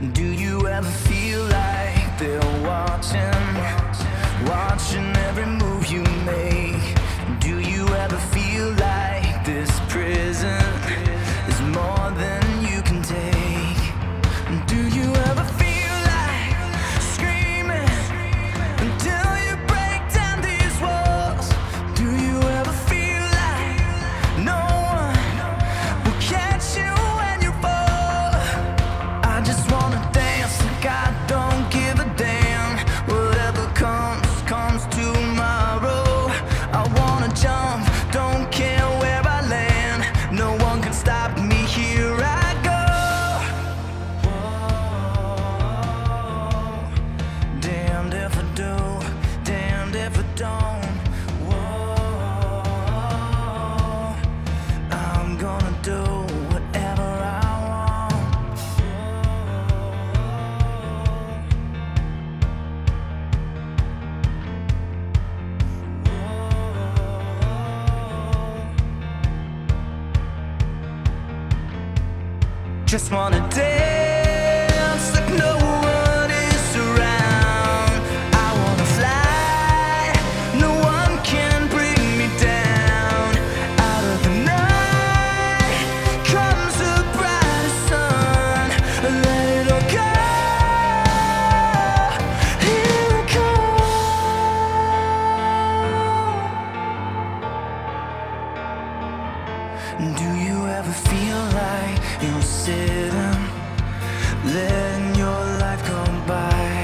Do you ever feel like they're watching every move you make? Do you ever feel like this prison is more than you can take? Do you ever feel like screaming until you break down these walls? Do you ever feel like no one will catch you when you fall? I just wanna dance like I don't give a damn. Whatever comes tomorrow. I wanna jump, don't care where I land. No one can stop me, here I go. Whoa. Damned if I do, damned if I don't. Whoa. I'm gonna do whatever I want. Just wanna dance like no one is around. I wanna fly, no one can bring me down. Out of the night comes the brightest sun. Let it all go, here it comes. Do you ever feel like you're sitting, letting your life go by?